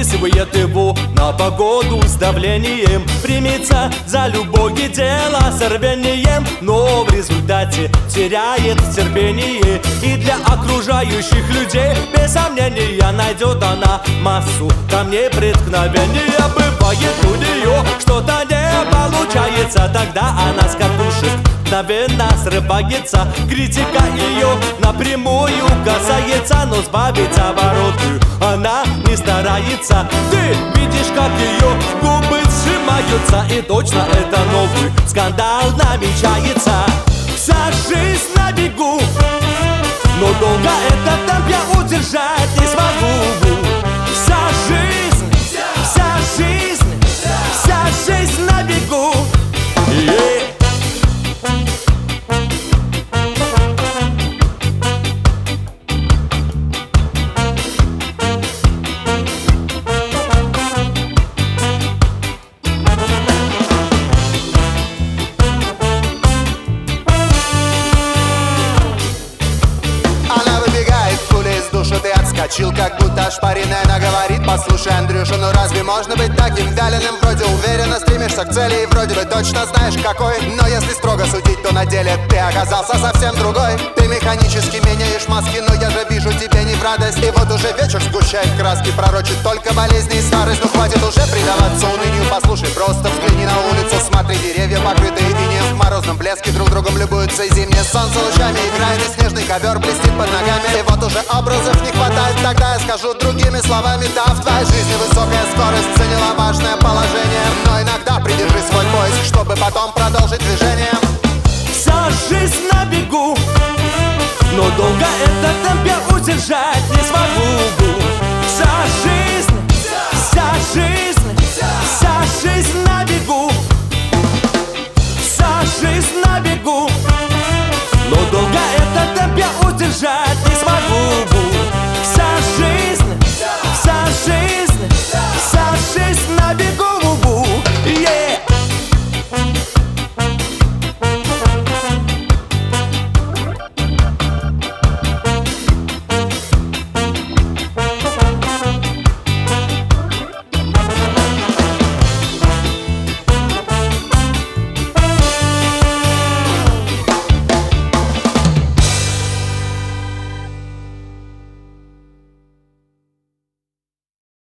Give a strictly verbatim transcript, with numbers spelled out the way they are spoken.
Выписывает его на погоду с давлением, примется за любое дело с рвением, но в результате теряет терпение. И для окружающих людей без сомнения найдет она массу камней преткновения. Бывает у нее что-то не получается, тогда она с катушек мгновенно срывается. Критика ее напрямую касается, но сбавить обороты она не старается. Ты видишь, как ее губы сжимаются, и точно это новый скандал намечается. Вся жизнь на бегу, но долго этот темп я удержать не смогу. Вся жизнь, вся жизнь, вся жизнь на бегу. Yeah. Отскочил, как будто ошпаренная. Она говорит: послушай, Андрюша, ну разве можно быть таким вяленым? Вроде уверенно стремишься к цели и вроде бы точно знаешь какой. Но если строго судить, то на деле ты оказался совсем другой. Ты механически меняешь маски, но я же вижу тебе не в радость. И вот уже вечер сгущает краски, пророчит только болезни и старость. Ну хватит уже предаваться унынию, послушай, просто взгляни на улицу. Смотри, деревья покрытые инеем, в морозном блеске друг другом любуются. И зимнее солнце лучами играет, и снежный ковер блестит под ногами. И вот уже образов не хватает, тогда я скажу другими словами: да, в твоей жизни высокая скорость заняла важное положение, но иногда придержи свой поиск, чтобы потом продолжить движение. Вся жизнь на бегу, но долго этот темп я удержать не смогу. Вся жизнь